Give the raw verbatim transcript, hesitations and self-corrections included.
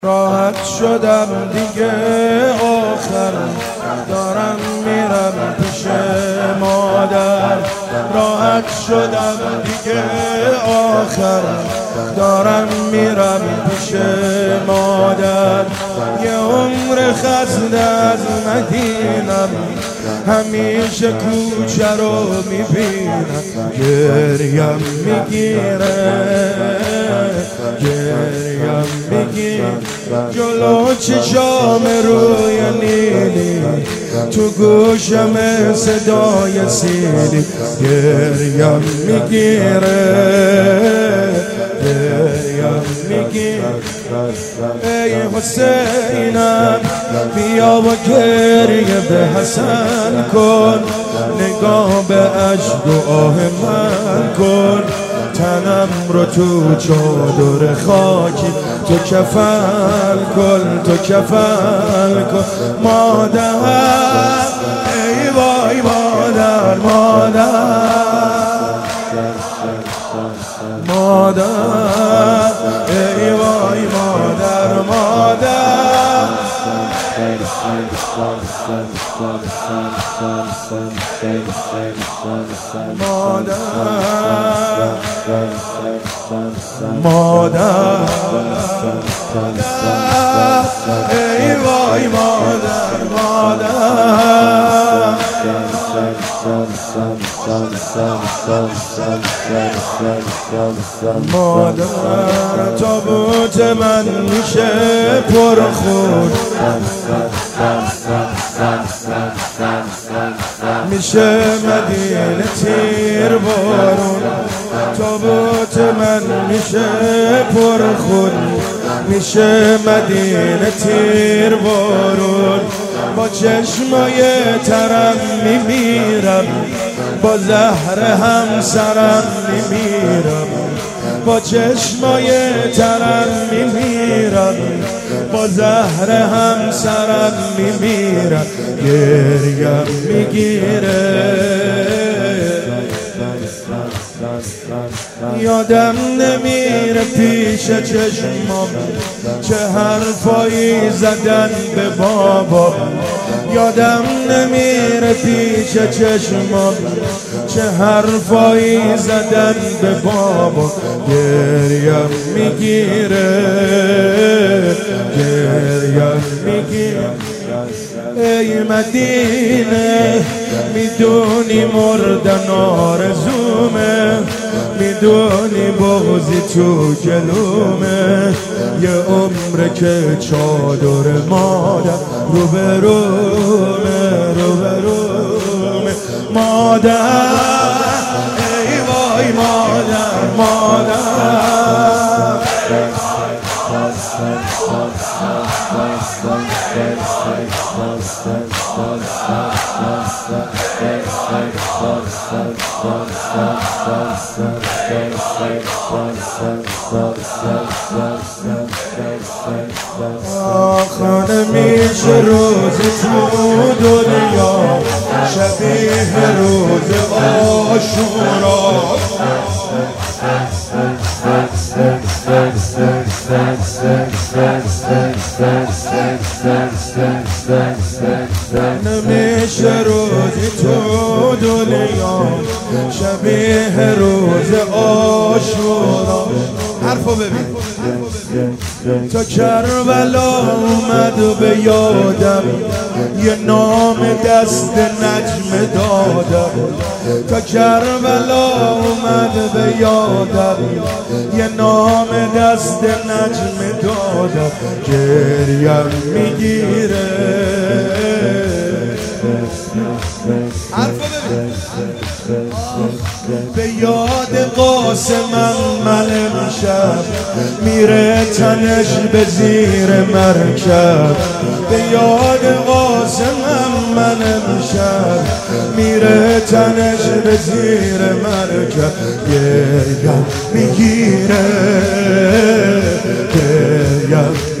راحت شدم دیگه آخر دارم میرم پیش مادر. راحت شدم دیگه آخر دارم میرم پیش مادر. یه عمر خسته از مدینم همیشه کوچه رو میبینم. گریم میگیره گریم میگیره جلو چشام روی نیلی تو گوشم صدای سیلی. گریم میگیره گریم میگیره ای حسینم بیا و گریه به حسن کن. نگاه به عشق و آه من کن. تنم رو تو چادر خاکی تو کفن کن تو کفن کن. مادر ای وای مادر مادر مادر ای وای مادر مادر مادر مادر ای وای مادر مادر مادر تابوت من میشه پرخون میشه مدینه تیر بارون. تابوت من میشه پرخون میشه مدینه تیر بارون. با چشمای ترم میمیرم با زهر همسرم میمیرم. با چشمای ترم میمیرم با زهر همسرم میمیرم. گریم میگیره یادم نمیره پیش چشمام چه حرفایی زدن به بابا. یادم نمیره پیش چشمام چه حرفایی زدن به بابا. گریم میگیره گریم میگیره ای مدینه میدونی مردن آرزومه. میدونی بغضی تو جلومه. یه عمره که چادر مادر رو به رومه رو به رومه. مادر ای وای مادر مادر آخه نمیشه روز تو دنیا شبیه روز عاشورا. نمیشه روز تو دنیا شبیه روز عاشورا. حرفو ببین تا کربلا اومد به یادم یه نام دست نجم دادم. تا کربلا اومد به یادم یه نام دست نجم دادم. گریم میگیره به یاد قاسمم من امشب میره تنش به زیر مرکب. به یاد قاسمم من امشب میره تنش به زیر مرکب. گریم میگیره گریم